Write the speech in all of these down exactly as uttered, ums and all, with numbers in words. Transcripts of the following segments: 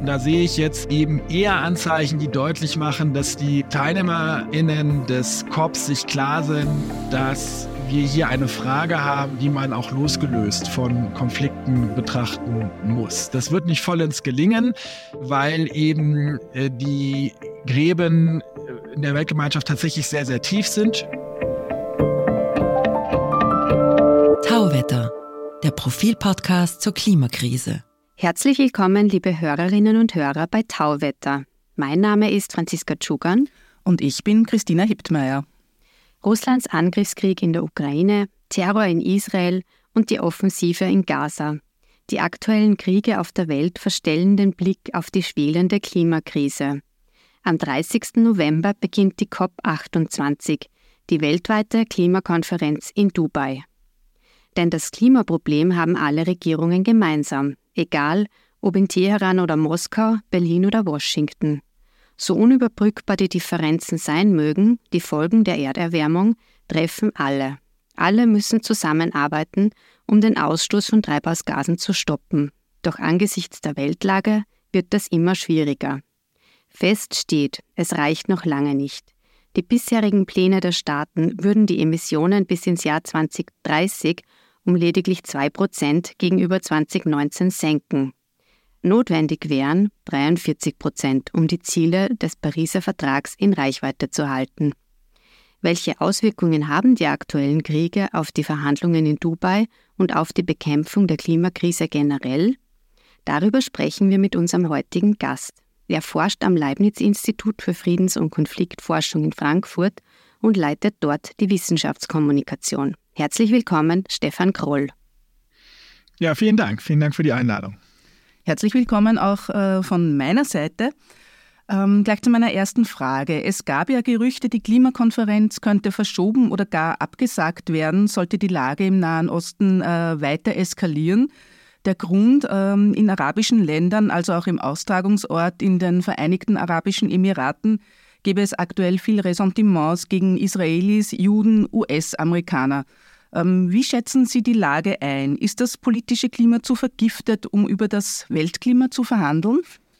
Und da sehe ich jetzt eben eher Anzeichen, die deutlich machen, dass die TeilnehmerInnen des C O Ps sich klar sind, dass wir hier eine Frage haben, die man auch losgelöst von Konflikten betrachten muss. Das wird nicht vollends gelingen, weil eben äh, die Gräben in der Weltgemeinschaft tatsächlich sehr, sehr tief sind. Tauwetter, der Profil-Podcast zur Klimakrise. Herzlich willkommen, liebe Hörerinnen und Hörer bei Tauwetter. Mein Name ist Franziska Tschugan. Und ich bin Christina Hiptmeier. Russlands Angriffskrieg in der Ukraine, Terror in Israel und die Offensive in Gaza. Die aktuellen Kriege auf der Welt verstellen den Blick auf die schwelende Klimakrise. Am dreißigsten November beginnt die COP achtundzwanzig, die weltweite Klimakonferenz in Dubai. Denn das Klimaproblem haben alle Regierungen gemeinsam, egal ob in Teheran oder Moskau, Berlin oder Washington. So unüberbrückbar die Differenzen sein mögen, die Folgen der Erderwärmung treffen alle. Alle müssen zusammenarbeiten, um den Ausstoß von Treibhausgasen zu stoppen. Doch angesichts der Weltlage wird das immer schwieriger. Fest steht, es reicht noch lange nicht. Die bisherigen Pläne der Staaten würden die Emissionen bis ins Jahr zwanzig dreißig um lediglich zwei Prozent gegenüber zwanzig neunzehn senken. Notwendig wären dreiundvierzig Prozent, um die Ziele des Pariser Vertrags in Reichweite zu halten. Welche Auswirkungen haben die aktuellen Kriege auf die Verhandlungen in Dubai und auf die Bekämpfung der Klimakrise generell? Darüber sprechen wir mit unserem heutigen Gast. Er forscht am Leibniz-Institut für Friedens- und Konfliktforschung in Frankfurt und leitet dort die Wissenschaftskommunikation. Herzlich willkommen, Stefan Kroll. Ja, vielen Dank. Vielen Dank für die Einladung. Herzlich willkommen auch äh, von meiner Seite. Ähm, gleich zu meiner ersten Frage. Es gab ja Gerüchte, die Klimakonferenz könnte verschoben oder gar abgesagt werden, sollte die Lage im Nahen Osten äh, weiter eskalieren. Der Grund, ähm, in arabischen Ländern, also auch im Austragungsort in den Vereinigten Arabischen Emiraten, gäbe es aktuell viel Ressentiments gegen Israelis, Juden, U S-Amerikaner. Ähm, wie schätzen Sie die Lage ein? Ist das politische Klima zu vergiftet, um über das Weltklima zu verhandeln?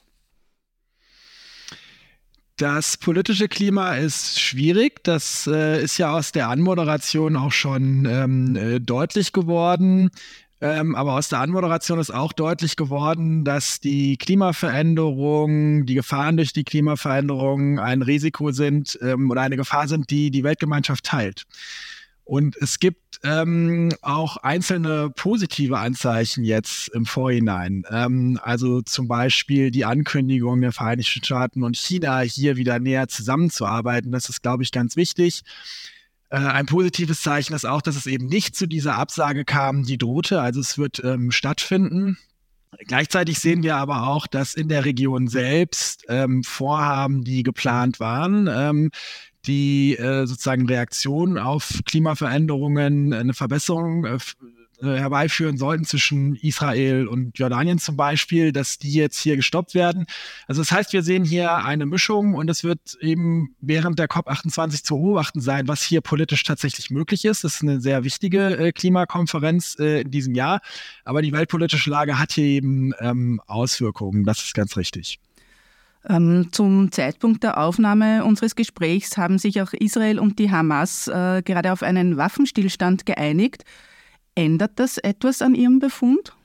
Das politische Klima ist schwierig. Das äh, ist ja aus der Anmoderation auch schon ähm, äh, deutlich geworden. Ähm, aber aus der Anmoderation ist auch deutlich geworden, dass die Klimaveränderung, die Gefahren durch die Klimaveränderung ein Risiko sind ähm, oder eine Gefahr sind, die die Weltgemeinschaft teilt. Und es gibt ähm, auch einzelne positive Anzeichen jetzt im Vorhinein. Ähm, also zum Beispiel die Ankündigung der Vereinigten Staaten und China, hier wieder näher zusammenzuarbeiten. Das ist, glaube ich, ganz wichtig. Äh, ein positives Zeichen ist auch, dass es eben nicht zu dieser Absage kam, die drohte. Also es wird ähm, stattfinden. Gleichzeitig sehen wir aber auch, dass in der Region selbst ähm, Vorhaben, die geplant waren, ähm, die äh, sozusagen Reaktionen auf Klimaveränderungen, eine Verbesserung äh, herbeiführen sollten zwischen Israel und Jordanien zum Beispiel, dass die jetzt hier gestoppt werden. Also das heißt, wir sehen hier eine Mischung und es wird eben während der COP achtundzwanzig zu beobachten sein, was hier politisch tatsächlich möglich ist. Das ist eine sehr wichtige äh, Klimakonferenz äh, in diesem Jahr, aber die weltpolitische Lage hat hier eben ähm, Auswirkungen, das ist ganz richtig. Ähm, zum Zeitpunkt der Aufnahme unseres Gesprächs haben sich auch Israel und die Hamas äh, gerade auf einen Waffenstillstand geeinigt. Ändert das etwas an Ihrem Befund?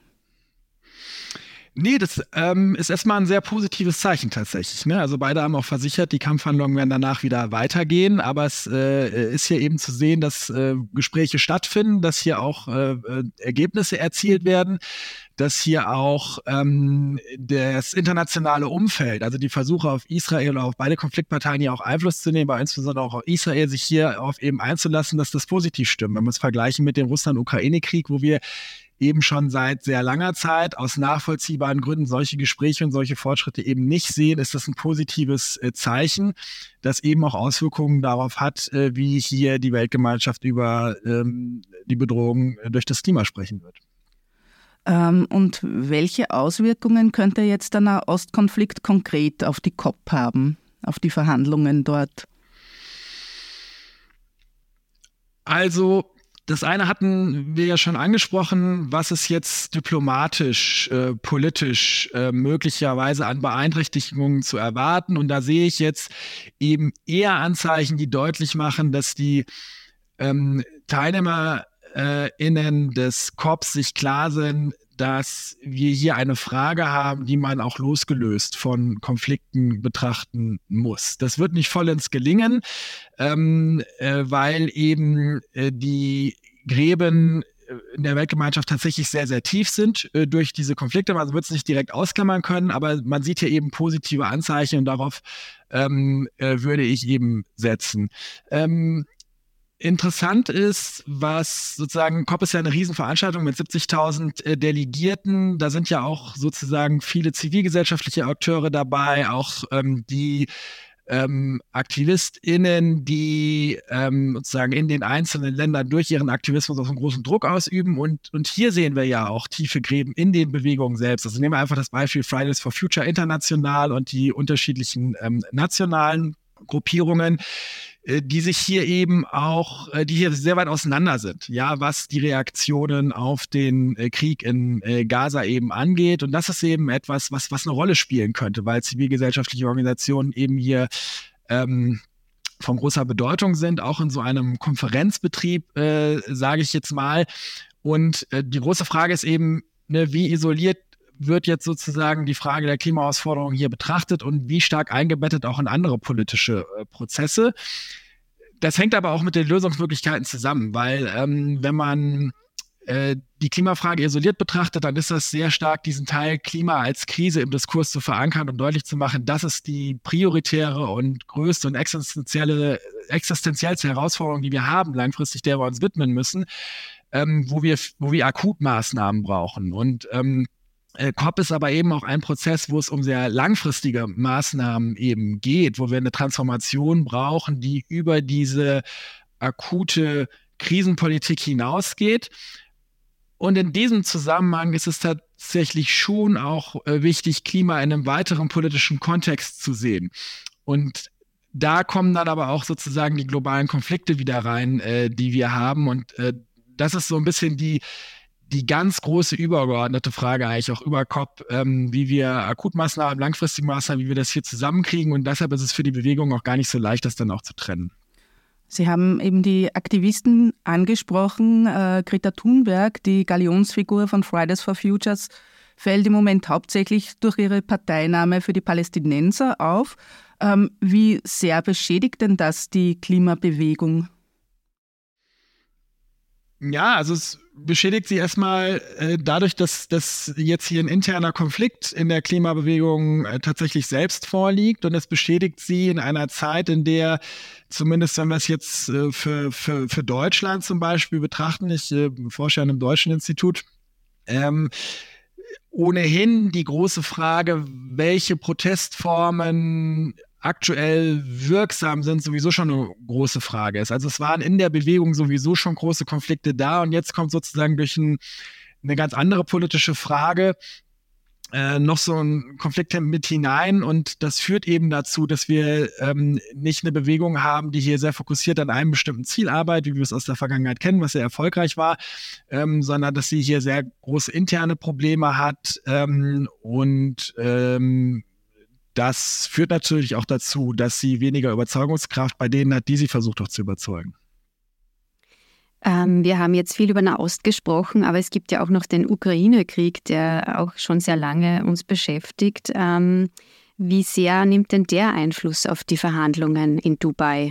Nee, das ähm, ist erstmal ein sehr positives Zeichen tatsächlich. Ne? Also beide haben auch versichert, die Kampfhandlungen werden danach wieder weitergehen. Aber es äh, ist hier eben zu sehen, dass äh, Gespräche stattfinden, dass hier auch äh, Ergebnisse erzielt werden, dass hier auch ähm, das internationale Umfeld, also die Versuche auf Israel oder auf beide Konfliktparteien hier auch Einfluss zu nehmen, aber insbesondere auch auf Israel, sich hier auf eben einzulassen, dass das positiv stimmt. Wenn wir es vergleichen mit dem Russland-Ukraine-Krieg, wo wir eben schon seit sehr langer Zeit aus nachvollziehbaren Gründen solche Gespräche und solche Fortschritte eben nicht sehen, ist das ein positives äh, Zeichen, das eben auch Auswirkungen darauf hat, äh, wie hier die Weltgemeinschaft über ähm, die Bedrohung durch das Klima sprechen wird. Ähm, und welche Auswirkungen könnte jetzt der Nahostkonflikt konkret auf die COP haben, auf die Verhandlungen dort? Also Das eine hatten wir ja schon angesprochen, was ist jetzt diplomatisch, äh, politisch äh, möglicherweise an Beeinträchtigungen zu erwarten. Und da sehe ich jetzt eben eher Anzeichen, die deutlich machen, dass die ähm, TeilnehmerInnen des C O Ps sich klar sind, dass wir hier eine Frage haben, die man auch losgelöst von Konflikten betrachten muss. Das wird nicht vollends gelingen, ähm, äh, weil eben äh, die Gräben in der Weltgemeinschaft tatsächlich sehr, sehr tief sind äh, durch diese Konflikte. Man wird es nicht direkt ausklammern können, aber man sieht hier eben positive Anzeichen und darauf ähm, äh, würde ich eben setzen. Ähm, Interessant ist, was sozusagen, C O P ist ja eine Riesenveranstaltung mit siebzigtausend äh, Delegierten. Da sind ja auch sozusagen viele zivilgesellschaftliche Akteure dabei, auch ähm, die ähm, AktivistInnen, die ähm, sozusagen in den einzelnen Ländern durch ihren Aktivismus auch einen großen Druck ausüben. Und, und hier sehen wir ja auch tiefe Gräben in den Bewegungen selbst. Also nehmen wir einfach das Beispiel Fridays for Future international und die unterschiedlichen ähm, nationalen Gruppierungen, die sich hier eben auch, die hier sehr weit auseinander sind, ja, was die Reaktionen auf den Krieg in Gaza eben angeht. Und das ist eben etwas, was, was eine Rolle spielen könnte, weil zivilgesellschaftliche Organisationen eben hier ähm, von großer Bedeutung sind, auch in so einem Konferenzbetrieb, äh, sage ich jetzt mal. Und äh, die große Frage ist eben, ne, wie isoliert wird jetzt sozusagen die Frage der Klimaherausforderung hier betrachtet und wie stark eingebettet auch in andere politische äh, Prozesse. Das hängt aber auch mit den Lösungsmöglichkeiten zusammen, weil ähm, wenn man äh, die Klimafrage isoliert betrachtet, dann ist das sehr stark, diesen Teil Klima als Krise im Diskurs zu verankern und deutlich zu machen, das ist die prioritäre und größte und existenzielle, existenziellste Herausforderung, die wir haben, langfristig, der wir uns widmen müssen, ähm, wo wir, wo wir Akutmaßnahmen brauchen. Und ähm, C O P ist aber eben auch ein Prozess, wo es um sehr langfristige Maßnahmen eben geht, wo wir eine Transformation brauchen, die über diese akute Krisenpolitik hinausgeht. Und in diesem Zusammenhang ist es tatsächlich schon auch äh, wichtig, Klima in einem weiteren politischen Kontext zu sehen. Und da kommen dann aber auch sozusagen die globalen Konflikte wieder rein, äh, die wir haben. Und äh, das ist so ein bisschen die die ganz große übergeordnete Frage eigentlich auch über C O P, ähm, wie wir Akutmaßnahmen, langfristige Maßnahmen, wie wir das hier zusammenkriegen. Und deshalb ist es für die Bewegung auch gar nicht so leicht, das dann auch zu trennen. Sie haben eben die Aktivisten angesprochen. Äh, Greta Thunberg, die Galionsfigur von Fridays for Futures, fällt im Moment hauptsächlich durch ihre Parteinahme für die Palästinenser auf. Ähm, wie sehr beschädigt denn das die Klimabewegung? Ja, also es beschädigt sie erstmal äh, dadurch, dass, dass jetzt hier ein interner Konflikt in der Klimabewegung äh, tatsächlich selbst vorliegt, und es beschädigt sie in einer Zeit, in der, zumindest wenn wir es jetzt äh, für, für, für Deutschland zum Beispiel betrachten, ich äh, forsche an einem deutschen Institut, ähm, ohnehin die große Frage, welche Protestformen aktuell wirksam sind, sowieso schon eine große Frage ist. Also es waren in der Bewegung sowieso schon große Konflikte da, und jetzt kommt sozusagen durch ein, eine ganz andere politische Frage äh, noch so ein Konflikt mit hinein, und das führt eben dazu, dass wir ähm, nicht eine Bewegung haben, die hier sehr fokussiert an einem bestimmten Ziel arbeitet, wie wir es aus der Vergangenheit kennen, was sehr erfolgreich war, ähm, sondern dass sie hier sehr große interne Probleme hat, ähm, und ähm, das führt natürlich auch dazu, dass sie weniger Überzeugungskraft bei denen hat, die sie versucht auch zu überzeugen. Ähm, wir haben jetzt viel über Nahost gesprochen, aber es gibt ja auch noch den Ukraine-Krieg, der auch schon sehr lange uns beschäftigt. Ähm, wie sehr nimmt denn der Einfluss auf die Verhandlungen in Dubai?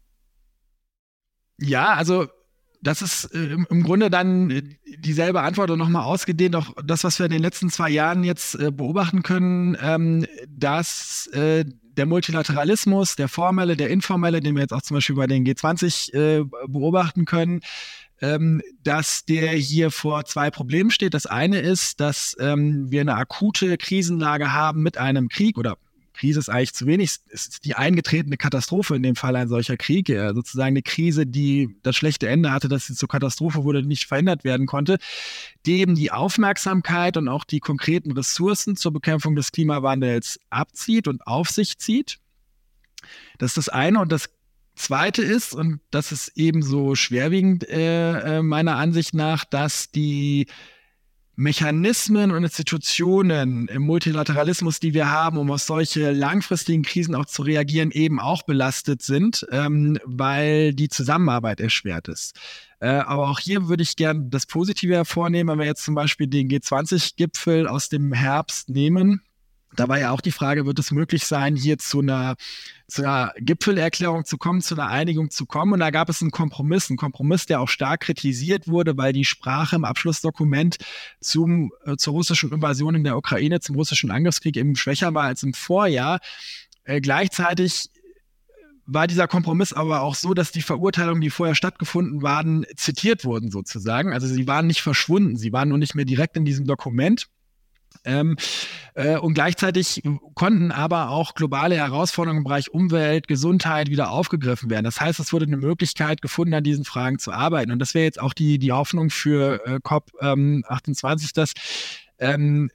Ja, also das ist äh, im Grunde dann dieselbe Antwort und nochmal ausgedehnt, auch das, was wir in den letzten zwei Jahren jetzt äh, beobachten können, ähm, dass äh, der Multilateralismus, der formelle, der informelle, den wir jetzt auch zum Beispiel bei den G zwanzig äh, beobachten können, ähm, dass der hier vor zwei Problemen steht. Das eine ist, dass ähm, wir eine akute Krisenlage haben mit einem Krieg, oder Krise ist eigentlich zu wenig, es ist die eingetretene Katastrophe in dem Fall ein solcher Krieg, ja, sozusagen eine Krise, die das schlechte Ende hatte, dass sie zur Katastrophe wurde, nicht verhindert werden konnte, die eben die Aufmerksamkeit und auch die konkreten Ressourcen zur Bekämpfung des Klimawandels abzieht und auf sich zieht. Das ist das eine. Und das Zweite ist, und das ist ebenso schwerwiegend äh, meiner Ansicht nach, dass die Mechanismen und Institutionen im Multilateralismus, die wir haben, um auf solche langfristigen Krisen auch zu reagieren, eben auch belastet sind, ähm, weil die Zusammenarbeit erschwert ist. Äh, aber auch hier würde ich gerne das Positive hervornehmen, wenn wir jetzt zum Beispiel den G zwanzig Gipfel aus dem Herbst nehmen. Da war ja auch die Frage, wird es möglich sein, hier zu einer, zu einer Gipfelerklärung zu kommen, zu einer Einigung zu kommen? Und da gab es einen Kompromiss, einen Kompromiss, der auch stark kritisiert wurde, weil die Sprache im Abschlussdokument zum, äh, zur russischen Invasion in der Ukraine, zum russischen Angriffskrieg eben schwächer war als im Vorjahr. Äh, gleichzeitig war dieser Kompromiss aber auch so, dass die Verurteilungen, die vorher stattgefunden waren, zitiert wurden sozusagen. Also sie waren nicht verschwunden, sie waren nur nicht mehr direkt in diesem Dokument. Ähm, äh, und gleichzeitig konnten aber auch globale Herausforderungen im Bereich Umwelt, Gesundheit wieder aufgegriffen werden. Das heißt, es wurde eine Möglichkeit gefunden, an diesen Fragen zu arbeiten. Und das wäre jetzt auch die, die Hoffnung für äh, COP ähm, achtundzwanzig, dass ähm,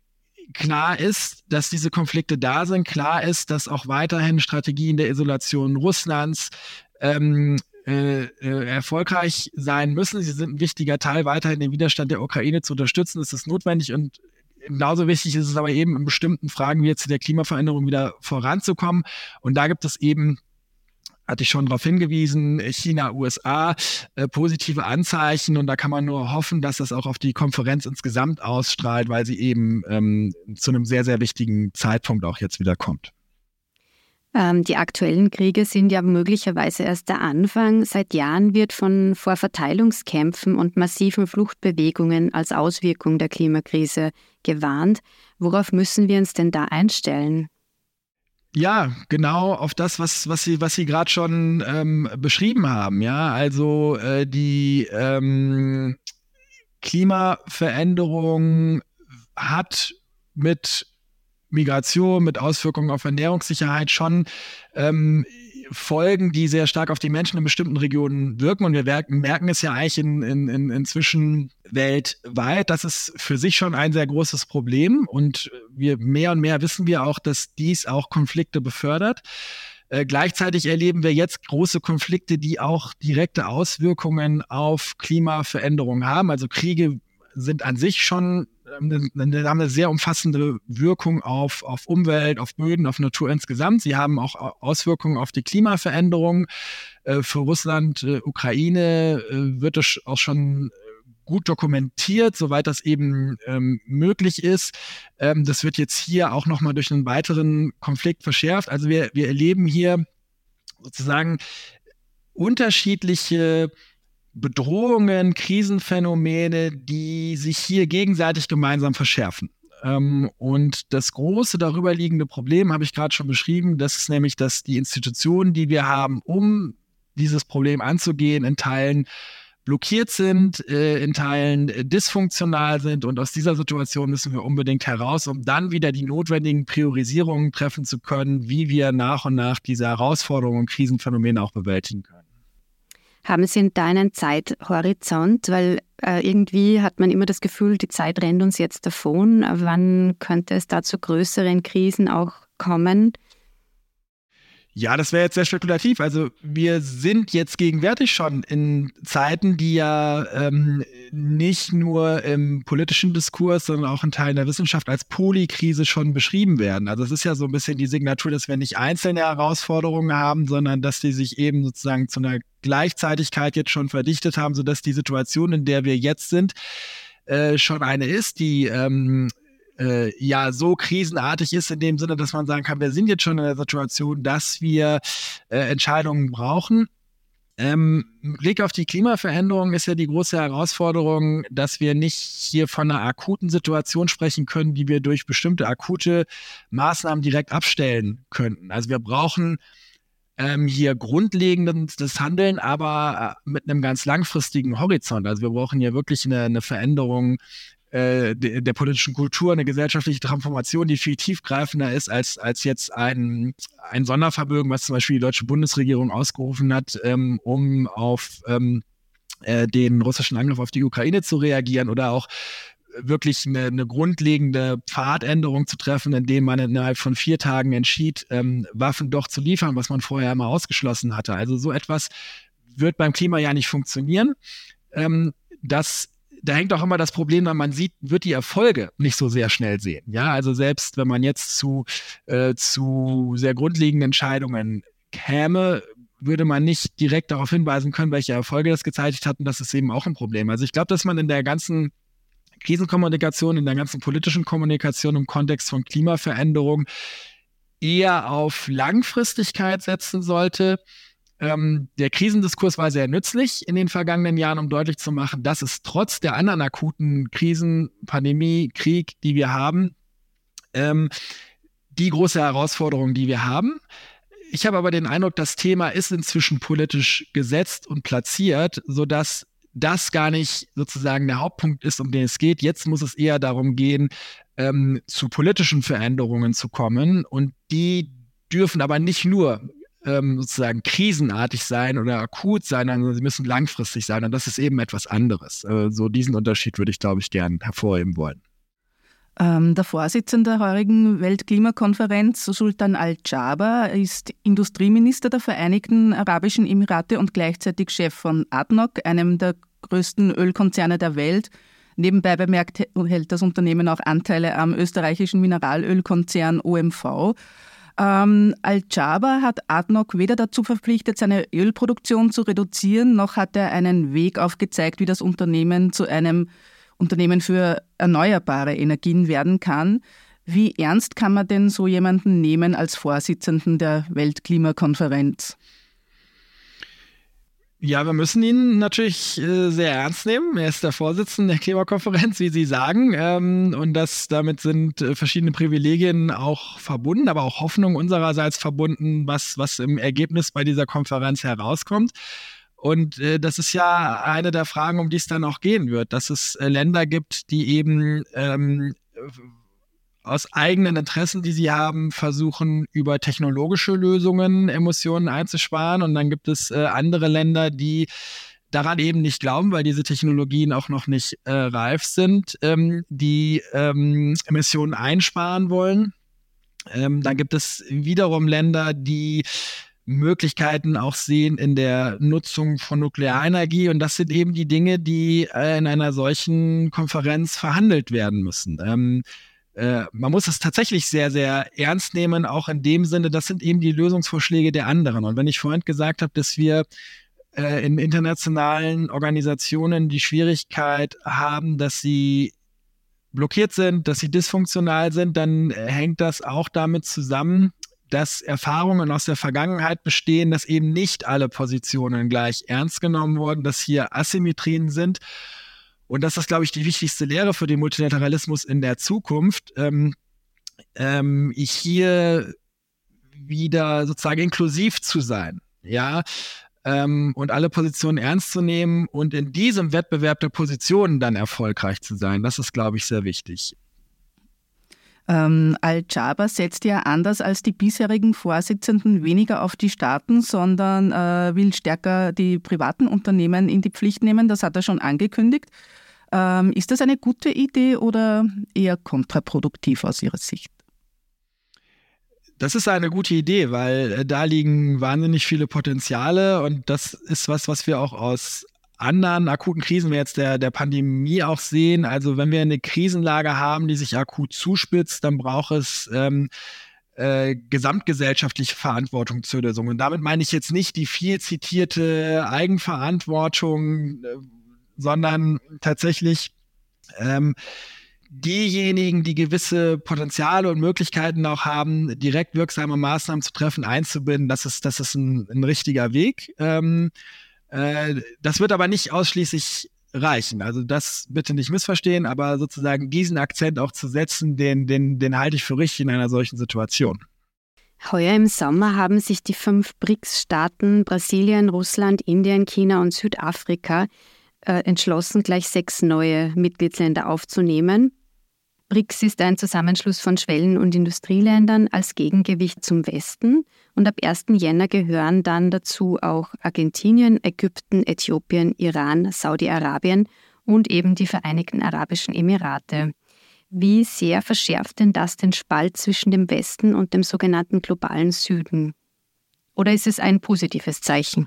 klar ist, dass diese Konflikte da sind. Klar ist, dass auch weiterhin Strategien der Isolation Russlands ähm, Äh, äh, erfolgreich sein müssen. Sie sind ein wichtiger Teil, weiterhin den Widerstand der Ukraine zu unterstützen. Das ist notwendig und genauso wichtig ist es aber eben in bestimmten Fragen wie jetzt der Klimaveränderung wieder voranzukommen. Und da gibt es eben, hatte ich schon darauf hingewiesen, China, U S A, äh, positive Anzeichen und da kann man nur hoffen, dass das auch auf die Konferenz insgesamt ausstrahlt, weil sie eben ähm, zu einem sehr, sehr wichtigen Zeitpunkt auch jetzt wieder kommt. Ähm, die aktuellen Kriege sind ja möglicherweise erst der Anfang. Seit Jahren wird von vor Verteilungskämpfen und massiven Fluchtbewegungen als Auswirkung der Klimakrise gewarnt. Worauf müssen wir uns denn da einstellen? Ja, genau auf das, was, was Sie, was Sie gerade schon ähm, beschrieben haben. Ja, also äh, die ähm, Klimaveränderung hat mit Migration, mit Auswirkungen auf Ernährungssicherheit schon ähm, Folgen, die sehr stark auf die Menschen in bestimmten Regionen wirken. Und wir merken, merken es ja eigentlich in, in, in, inzwischen weltweit. Das ist für sich schon ein sehr großes Problem. Und wir mehr und mehr wissen wir auch, dass dies auch Konflikte befördert. Äh, gleichzeitig erleben wir jetzt große Konflikte, die auch direkte Auswirkungen auf Klimaveränderungen haben. Also Kriege sind an sich schon, haben eine sehr umfassende Wirkung auf, auf Umwelt, auf Böden, auf Natur insgesamt. Sie haben auch Auswirkungen auf die Klimaveränderung. Äh, für Russland, äh, Ukraine äh, wird es auch schon gut dokumentiert, soweit das eben ähm, möglich ist. Ähm, das wird jetzt hier auch nochmal durch einen weiteren Konflikt verschärft. Also wir, wir erleben hier sozusagen unterschiedliche Bedrohungen, Krisenphänomene, die sich hier gegenseitig gemeinsam verschärfen. Ähm, und das große darüber liegende Problem habe ich gerade schon beschrieben, das ist nämlich, dass die Institutionen, die wir haben, um dieses Problem anzugehen, in Teilen blockiert sind, äh, in Teilen äh, dysfunktional sind und aus dieser Situation müssen wir unbedingt heraus, um dann wieder die notwendigen Priorisierungen treffen zu können, wie wir nach und nach diese Herausforderungen und Krisenphänomene auch bewältigen können. Haben Sie da einen Zeithorizont? Weil äh, irgendwie hat man immer das Gefühl, die Zeit rennt uns jetzt davon. Wann könnte es da zu größeren Krisen auch kommen? Ja, das wäre jetzt sehr spekulativ. Also wir sind jetzt gegenwärtig schon in Zeiten, die ja ähm, nicht nur im politischen Diskurs, sondern auch in Teilen der Wissenschaft als Polykrise schon beschrieben werden. Also es ist ja so ein bisschen die Signatur, dass wir nicht einzelne Herausforderungen haben, sondern dass die sich eben sozusagen zu einer Gleichzeitigkeit jetzt schon verdichtet haben, sodass die Situation, in der wir jetzt sind, äh, schon eine ist, die ähm, Äh, ja so krisenartig ist in dem Sinne, dass man sagen kann, wir sind jetzt schon in der Situation, dass wir äh, Entscheidungen brauchen. Ähm, mit Blick auf die Klimaveränderung ist ja die große Herausforderung, dass wir nicht hier von einer akuten Situation sprechen können, die wir durch bestimmte akute Maßnahmen direkt abstellen könnten. Also wir brauchen ähm, hier grundlegendes Handeln, aber äh, mit einem ganz langfristigen Horizont. Also wir brauchen hier wirklich eine, eine Veränderung Der, der politischen Kultur, eine gesellschaftliche Transformation, die viel tiefgreifender ist als, als jetzt ein, ein Sondervermögen, was zum Beispiel die deutsche Bundesregierung ausgerufen hat, ähm, um auf ähm, äh, den russischen Angriff auf die Ukraine zu reagieren oder auch wirklich eine, eine grundlegende Pfadänderung zu treffen, indem man innerhalb von vier Tagen entschied, ähm, Waffen doch zu liefern, was man vorher immer ausgeschlossen hatte. Also so etwas wird beim Klima ja nicht funktionieren. Ähm, das Da hängt auch immer das Problem, weil man sieht, wird die Erfolge nicht so sehr schnell sehen. Ja, also selbst wenn man jetzt zu, äh, zu sehr grundlegenden Entscheidungen käme, würde man nicht direkt darauf hinweisen können, welche Erfolge das gezeitigt hat. Und das ist eben auch ein Problem. Also ich glaube, dass man in der ganzen Krisenkommunikation, in der ganzen politischen Kommunikation im Kontext von Klimaveränderung eher auf Langfristigkeit setzen sollte. Ähm, der Krisendiskurs war sehr nützlich in den vergangenen Jahren, um deutlich zu machen, dass es trotz der anderen akuten Krisen, Pandemie, Krieg, die wir haben, ähm, die große Herausforderung, die wir haben. Ich habe aber den Eindruck, das Thema ist inzwischen politisch gesetzt und platziert, sodass das gar nicht sozusagen der Hauptpunkt ist, um den es geht. Jetzt muss es eher darum gehen, ähm, zu politischen Veränderungen zu kommen. Und die dürfen aber nicht nur Ähm, sozusagen krisenartig sein oder akut sein, sondern sie müssen langfristig sein. Und das ist eben etwas anderes. Äh, so diesen Unterschied würde ich, glaube ich, gern hervorheben wollen. Ähm, der Vorsitzende der heurigen Weltklimakonferenz, Sultan Al-Jaber, ist Industrieminister der Vereinigten Arabischen Emirate und gleichzeitig Chef von A D N O C, einem der größten Ölkonzerne der Welt. Nebenbei bemerkt hält das Unternehmen auch Anteile am österreichischen Mineralölkonzern O M V. Ähm, Al-Jaber hat A D N O C weder dazu verpflichtet, seine Ölproduktion zu reduzieren, noch hat er einen Weg aufgezeigt, wie das Unternehmen zu einem Unternehmen für erneuerbare Energien werden kann. Wie ernst kann man denn so jemanden nehmen als Vorsitzenden der Weltklimakonferenz? Ja, wir müssen ihn natürlich äh, sehr ernst nehmen. Er ist der Vorsitzende der Klimakonferenz, wie Sie sagen. Ähm, und das, damit sind äh, verschiedene Privilegien auch verbunden, aber auch Hoffnung unsererseits verbunden, was, was im Ergebnis bei dieser Konferenz herauskommt. Und äh, das ist ja eine der Fragen, um die es dann auch gehen wird, dass es äh, Länder gibt, die eben ähm, aus eigenen Interessen, die sie haben, versuchen, über technologische Lösungen Emissionen einzusparen. Und dann gibt es äh, andere Länder, die daran eben nicht glauben, weil diese Technologien auch noch nicht äh, reif sind, ähm, die ähm, Emissionen einsparen wollen. Ähm, dann gibt es wiederum Länder, die Möglichkeiten auch sehen in der Nutzung von Nuklearenergie. Und das sind eben die Dinge, die äh, in einer solchen Konferenz verhandelt werden müssen. Ähm, Äh, man muss es tatsächlich sehr, sehr ernst nehmen, auch in dem Sinne, das sind eben die Lösungsvorschläge der anderen. Und wenn ich vorhin gesagt habe, dass wir äh, in internationalen Organisationen die Schwierigkeit haben, dass sie blockiert sind, dass sie dysfunktional sind, dann äh, hängt das auch damit zusammen, dass Erfahrungen aus der Vergangenheit bestehen, dass eben nicht alle Positionen gleich ernst genommen wurden, dass hier Asymmetrien sind. Und das ist, glaube ich, die wichtigste Lehre für den Multilateralismus in der Zukunft, ähm, ähm, hier wieder sozusagen inklusiv zu sein, ja, ähm, und alle Positionen ernst zu nehmen und in diesem Wettbewerb der Positionen dann erfolgreich zu sein. Das ist, glaube ich, sehr wichtig. Ähm, Al-Jaber setzt ja anders als die bisherigen Vorsitzenden weniger auf die Staaten, sondern äh, will stärker die privaten Unternehmen in die Pflicht nehmen. Das hat er schon angekündigt. Ähm, ist das eine gute Idee oder eher kontraproduktiv aus Ihrer Sicht? Das ist eine gute Idee, weil äh, da liegen wahnsinnig viele Potenziale und das ist was, was wir auch aus anderen akuten Krisen, wie jetzt der, der Pandemie auch sehen. Also wenn wir eine Krisenlage haben, die sich akut zuspitzt, dann braucht es ähm, äh, gesamtgesellschaftliche Verantwortung zur Lösung. Und damit meine ich jetzt nicht die viel zitierte Eigenverantwortung, äh, sondern tatsächlich ähm, diejenigen, die gewisse Potenziale und Möglichkeiten auch haben, direkt wirksame Maßnahmen zu treffen, einzubinden. Das ist, das ist ein, ein richtiger Weg. Ähm, äh, das wird aber nicht ausschließlich reichen. Also das bitte nicht missverstehen, aber sozusagen diesen Akzent auch zu setzen, den, den, den halte ich für richtig in einer solchen Situation. Heuer im Sommer haben sich die fünf B R I C S-Staaten Brasilien, Russland, Indien, China und Südafrika äh, entschlossen, gleich sechs neue Mitgliedsländer aufzunehmen. B R I C S ist ein Zusammenschluss von Schwellen- und Industrieländern als Gegengewicht zum Westen. Und ab ersten Jänner gehören dann dazu auch Argentinien, Ägypten, Äthiopien, Iran, Saudi-Arabien und eben die Vereinigten Arabischen Emirate. Wie sehr verschärft denn das den Spalt zwischen dem Westen und dem sogenannten globalen Süden? Oder ist es ein positives Zeichen?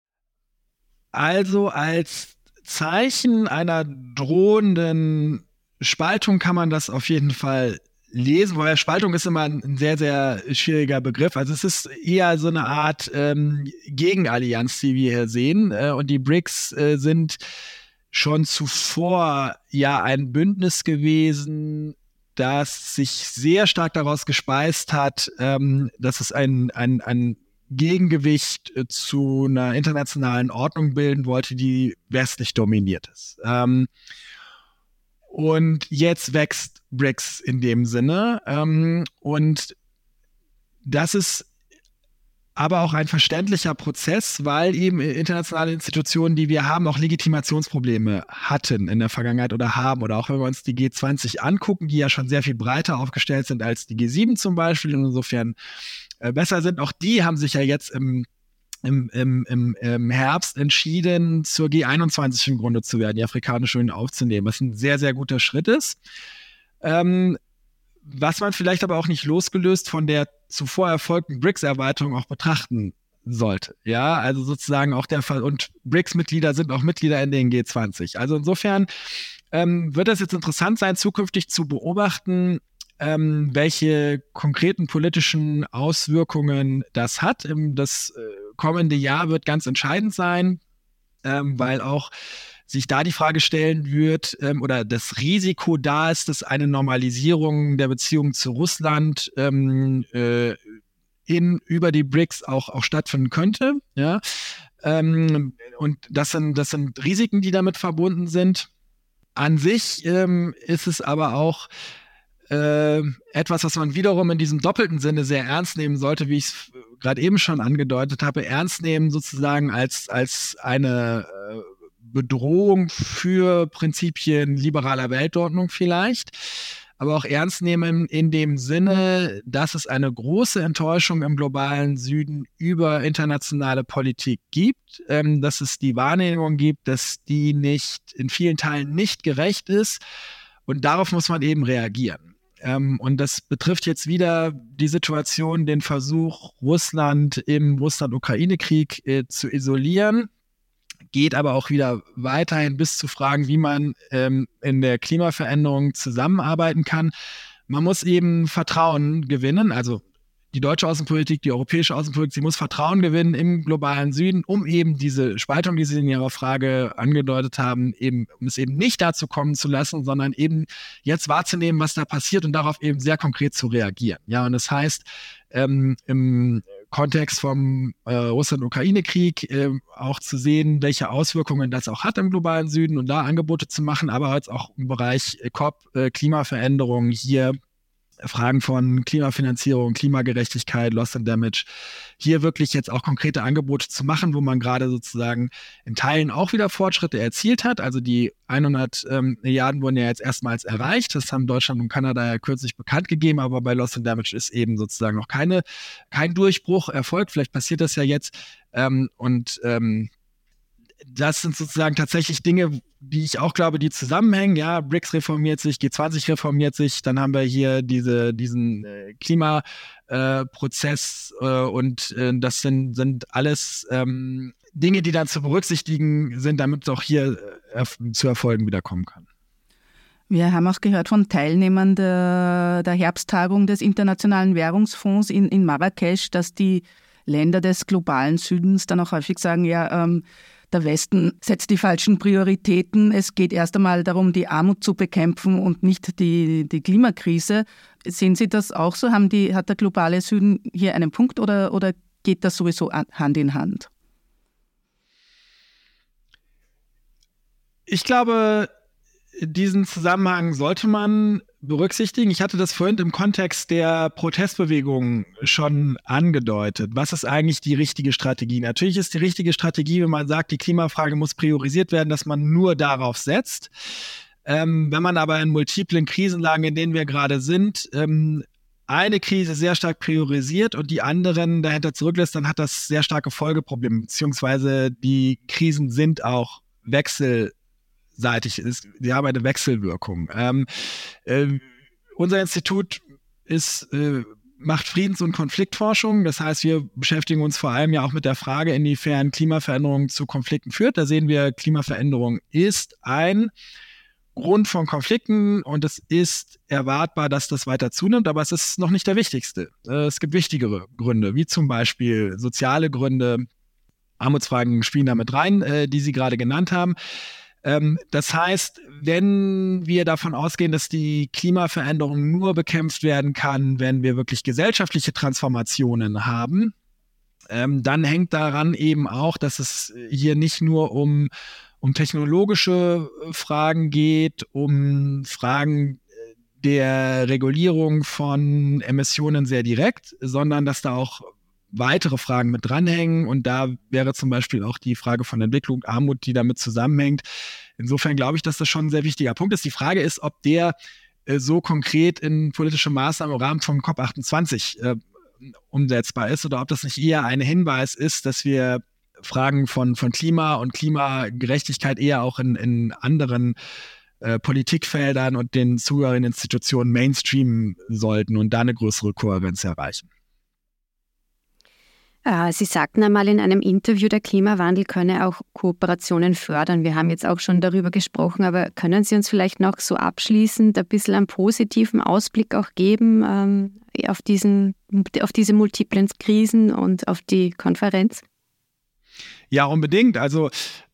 Also als Zeichen einer drohenden Spaltung kann man das auf jeden Fall lesen, weil Spaltung ist immer ein sehr, sehr schwieriger Begriff. Also es ist eher so eine Art ähm, Gegenallianz, die wir hier sehen. Äh, und die B R I C S äh, sind schon zuvor ja ein Bündnis gewesen, das sich sehr stark daraus gespeist hat, ähm, dass es ein, ein, ein Gegengewicht äh, zu einer internationalen Ordnung bilden wollte, die westlich dominiert ist. Ähm, und jetzt wächst B R I C S in dem Sinne. Ähm, und das ist aber auch ein verständlicher Prozess, weil eben internationale Institutionen, die wir haben, auch Legitimationsprobleme hatten in der Vergangenheit oder haben. Oder auch wenn wir uns die G zwanzig angucken, die ja schon sehr viel breiter aufgestellt sind als die G sieben zum Beispiel, und insofern äh, besser sind. Auch die haben sich ja jetzt im, im, im, im, im Herbst entschieden, zur G einundzwanzig im Grunde zu werden, die Afrikanische Union aufzunehmen, was ein sehr, sehr guter Schritt ist. Ähm, was man vielleicht aber auch nicht losgelöst von der zuvor erfolgten B R I C S-Erweiterung auch betrachten sollte. Ja, also sozusagen auch der Fall. Und B R I C S-Mitglieder sind auch Mitglieder in den G zwanzig. Also insofern ähm, wird es jetzt interessant sein, zukünftig zu beobachten, ähm, welche konkreten politischen Auswirkungen das hat. Ähm, das äh, kommende Jahr wird ganz entscheidend sein, ähm, weil auch sich da die Frage stellen wird, ähm, oder das Risiko da ist, dass eine Normalisierung der Beziehungen zu Russland ähm, äh, in, über die B R I C S auch, auch stattfinden könnte. Ja? Ähm, und das sind, das sind Risiken, die damit verbunden sind. An sich ähm, ist es aber auch äh, etwas, was man wiederum in diesem doppelten Sinne sehr ernst nehmen sollte, wie ich es gerade eben schon angedeutet habe, ernst nehmen sozusagen als, als eine äh, Bedrohung für Prinzipien liberaler Weltordnung vielleicht, aber auch ernst nehmen in dem Sinne, dass es eine große Enttäuschung im globalen Süden über internationale Politik gibt, ähm, dass es die Wahrnehmung gibt, dass die nicht in vielen Teilen nicht gerecht ist, und darauf muss man eben reagieren. Ähm, und das betrifft jetzt wieder die Situation, den Versuch, Russland im Russland-Ukraine-Krieg äh, zu isolieren, geht aber auch wieder weiterhin bis zu Fragen, wie man ähm, in der Klimaveränderung zusammenarbeiten kann. Man muss eben Vertrauen gewinnen, also die deutsche Außenpolitik, die europäische Außenpolitik, sie muss Vertrauen gewinnen im globalen Süden, um eben diese Spaltung, die Sie in Ihrer Frage angedeutet haben, eben, um es eben nicht dazu kommen zu lassen, sondern eben jetzt wahrzunehmen, was da passiert und darauf eben sehr konkret zu reagieren. Ja, und das heißt, ähm, im Kontext vom äh, Russland-Ukraine-Krieg äh, auch zu sehen, welche Auswirkungen das auch hat im globalen Süden und da Angebote zu machen, aber jetzt auch im Bereich äh, C O P, äh, Klimaveränderung hier, Fragen von Klimafinanzierung, Klimagerechtigkeit, Loss and Damage, hier wirklich jetzt auch konkrete Angebote zu machen, wo man gerade sozusagen in Teilen auch wieder Fortschritte erzielt hat. Also die hundert ähm, Milliarden wurden ja jetzt erstmals erreicht. Das haben Deutschland und Kanada ja kürzlich bekannt gegeben, aber bei Loss and Damage ist eben sozusagen noch keine, kein Durchbruch erfolgt. Vielleicht passiert das ja jetzt. Ähm, und ähm, das sind sozusagen tatsächlich Dinge, die ich auch glaube, die zusammenhängen. Ja, B R I C S reformiert sich, G zwanzig reformiert sich, dann haben wir hier diese, diesen äh, Klimaprozess äh, äh, und äh, das sind, sind alles ähm, Dinge, die dann zu berücksichtigen sind, damit es auch hier äh, zu Erfolgen wiederkommen kann. Wir haben auch gehört von Teilnehmern der, der Herbsttagung des Internationalen Währungsfonds in, in Marrakesch, dass die Länder des globalen Südens dann auch häufig sagen, ja, ähm, der Westen setzt die falschen Prioritäten. Es geht erst einmal darum, die Armut zu bekämpfen und nicht die, die Klimakrise. Sehen Sie das auch so? Haben die, hat der globale Süden hier einen Punkt oder, oder geht das sowieso Hand in Hand? Ich glaube, diesen Zusammenhang sollte man berücksichtigen. Ich hatte das vorhin im Kontext der Protestbewegung schon angedeutet. Was ist eigentlich die richtige Strategie? Natürlich ist die richtige Strategie, wenn man sagt, die Klimafrage muss priorisiert werden, dass man nur darauf setzt. Ähm, wenn man aber in multiplen Krisenlagen, in denen wir gerade sind, ähm, eine Krise sehr stark priorisiert und die anderen dahinter zurücklässt, dann hat das sehr starke Folgeprobleme, beziehungsweise die Krisen sind auch wechsel seitig ist. Die haben eine Wechselwirkung. Ähm, äh, unser Institut ist, äh, macht Friedens- und Konfliktforschung. Das heißt, wir beschäftigen uns vor allem ja auch mit der Frage, inwiefern Klimaveränderung zu Konflikten führt. Da sehen wir, Klimaveränderung ist ein Grund von Konflikten und es ist erwartbar, dass das weiter zunimmt, aber es ist noch nicht der wichtigste. Es gibt wichtigere Gründe, wie zum Beispiel soziale Gründe. Armutsfragen spielen da mit rein, die Sie gerade genannt haben. Das heißt, wenn wir davon ausgehen, dass die Klimaveränderung nur bekämpft werden kann, wenn wir wirklich gesellschaftliche Transformationen haben, dann hängt daran eben auch, dass es hier nicht nur um, um technologische Fragen geht, um Fragen der Regulierung von Emissionen sehr direkt, sondern dass da auch weitere Fragen mit dranhängen und da wäre zum Beispiel auch die Frage von Entwicklung, Armut, die damit zusammenhängt. Insofern glaube ich, dass das schon ein sehr wichtiger Punkt ist. Die Frage ist, ob der äh, so konkret in politische Maßnahmen im Rahmen von C O P achtundzwanzig äh, umsetzbar ist oder ob das nicht eher ein Hinweis ist, dass wir Fragen von, von Klima und Klimagerechtigkeit eher auch in, in anderen äh, Politikfeldern und den zugehörigen Institutionen mainstreamen sollten und da eine größere Kohärenz erreichen. Sie sagten einmal in einem Interview, der Klimawandel könne auch Kooperationen fördern. Wir haben jetzt auch schon darüber gesprochen, aber können Sie uns vielleicht noch so abschließend ein bisschen einen positiven Ausblick auch geben ähm, auf, diesen, auf diese multiplen Krisen und auf die Konferenz? Ja, unbedingt. Also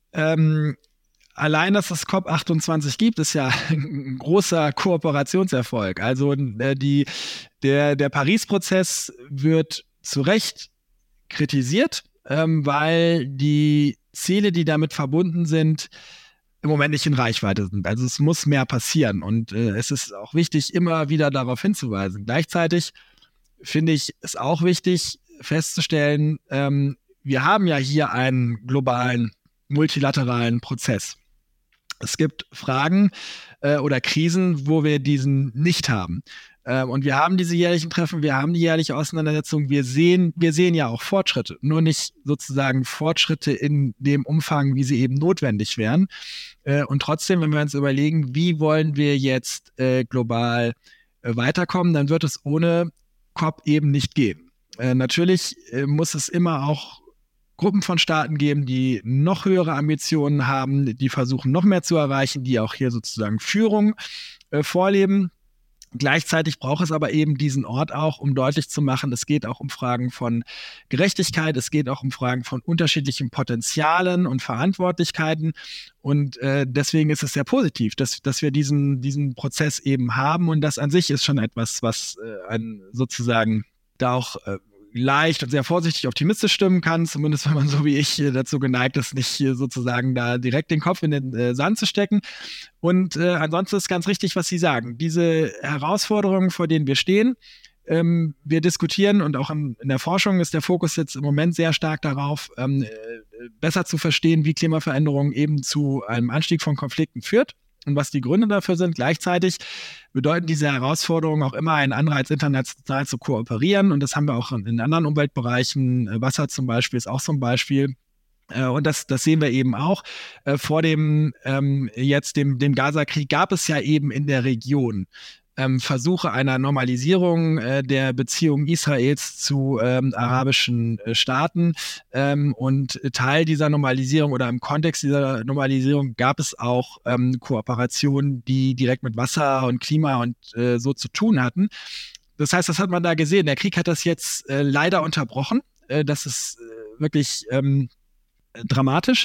ähm, allein, dass es C O P achtundzwanzig gibt, ist ja ein großer Kooperationserfolg. Also äh, die, der, der Paris-Prozess wird zu Recht kritisiert, ähm, weil die Ziele, die damit verbunden sind, im Moment nicht in Reichweite sind. Also es muss mehr passieren und äh, es ist auch wichtig, immer wieder darauf hinzuweisen. Gleichzeitig finde ich es auch wichtig festzustellen, ähm, wir haben ja hier einen globalen, multilateralen Prozess. Es gibt Fragen äh, oder Krisen, wo wir diesen nicht haben. Und wir haben diese jährlichen Treffen, wir haben die jährliche Auseinandersetzung, wir sehen, wir sehen ja auch Fortschritte, nur nicht sozusagen Fortschritte in dem Umfang, wie sie eben notwendig wären. Und trotzdem, wenn wir uns überlegen, wie wollen wir jetzt global weiterkommen, dann wird es ohne C O P eben nicht gehen. Natürlich muss es immer auch Gruppen von Staaten geben, die noch höhere Ambitionen haben, die versuchen noch mehr zu erreichen, die auch hier sozusagen Führung vorleben. Gleichzeitig braucht es aber eben diesen Ort auch, um deutlich zu machen, es geht auch um Fragen von Gerechtigkeit, es geht auch um Fragen von unterschiedlichen Potenzialen und Verantwortlichkeiten und äh, deswegen ist es sehr positiv, dass, dass wir diesen, diesen Prozess eben haben und das an sich ist schon etwas, was äh, einen sozusagen da auch äh, leicht und sehr vorsichtig optimistisch stimmen kann, zumindest wenn man so wie ich dazu geneigt ist, nicht sozusagen da direkt den Kopf in den äh, Sand zu stecken. Und äh, ansonsten ist ganz richtig, was Sie sagen. Diese Herausforderungen, vor denen wir stehen, ähm, wir diskutieren und auch in, in der Forschung ist der Fokus jetzt im Moment sehr stark darauf, ähm, äh, besser zu verstehen, wie Klimaveränderung eben zu einem Anstieg von Konflikten führt. Und was die Gründe dafür sind, gleichzeitig bedeuten diese Herausforderungen auch immer einen Anreiz, international zu kooperieren. Und das haben wir auch in anderen Umweltbereichen. Wasser zum Beispiel ist auch so ein Beispiel. Und das, das sehen wir eben auch. Vor dem ähm, jetzt dem, dem Gaza-Krieg gab es ja eben in der Region ähm, Versuche einer Normalisierung äh, der Beziehungen Israels zu ähm, arabischen äh, Staaten. Ähm, und Teil dieser Normalisierung oder im Kontext dieser Normalisierung gab es auch ähm, Kooperationen, die direkt mit Wasser und Klima und äh, so zu tun hatten. Das heißt, das hat man da gesehen. Der Krieg hat das jetzt äh, leider unterbrochen. Äh, das ist äh, wirklich ähm, dramatisch.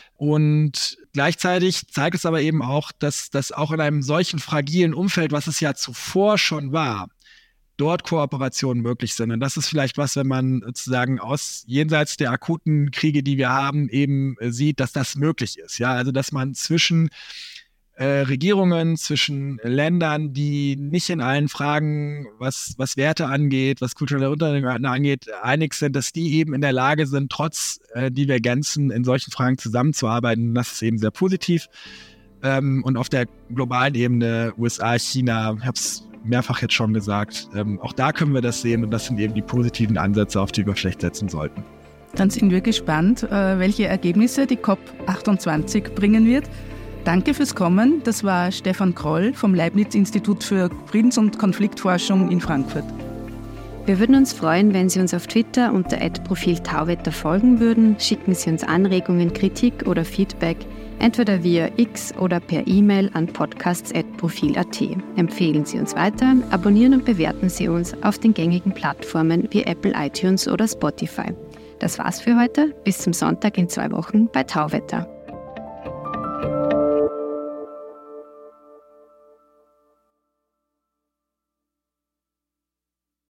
Und gleichzeitig zeigt es aber eben auch, dass, dass auch in einem solchen fragilen Umfeld, was es ja zuvor schon war, dort Kooperationen möglich sind. Und das ist vielleicht was, wenn man sozusagen aus jenseits der akuten Kriege, die wir haben, eben sieht, dass das möglich ist. Ja, also dass man zwischen äh, Regierungen, zwischen Ländern, die nicht in allen Fragen, was, was Werte angeht, was kulturelle Unternehmen angeht, einig sind, dass die eben in der Lage sind, trotz äh, Divergenzen in solchen Fragen zusammenzuarbeiten. Das ist eben sehr positiv. Ähm, und auf der globalen Ebene, U S A, China, ich habe es mehrfach jetzt schon gesagt, ähm, auch da können wir das sehen und das sind eben die positiven Ansätze, auf die wir vielleicht setzen sollten. Dann sind wir gespannt, welche Ergebnisse die C O P achtundzwanzig bringen wird. Danke fürs Kommen. Das war Stefan Kroll vom Leibniz-Institut für Friedens- und Konfliktforschung in Frankfurt. Wir würden uns freuen, wenn Sie uns auf Twitter unter at profil tauwetter folgen würden. Schicken Sie uns Anregungen, Kritik oder Feedback, entweder via X oder per E-Mail an podcasts at profil punkt at. Empfehlen Sie uns weiter, abonnieren und bewerten Sie uns auf den gängigen Plattformen wie Apple, iTunes oder Spotify. Das war's für heute. Bis zum Sonntag in zwei Wochen bei Tauwetter.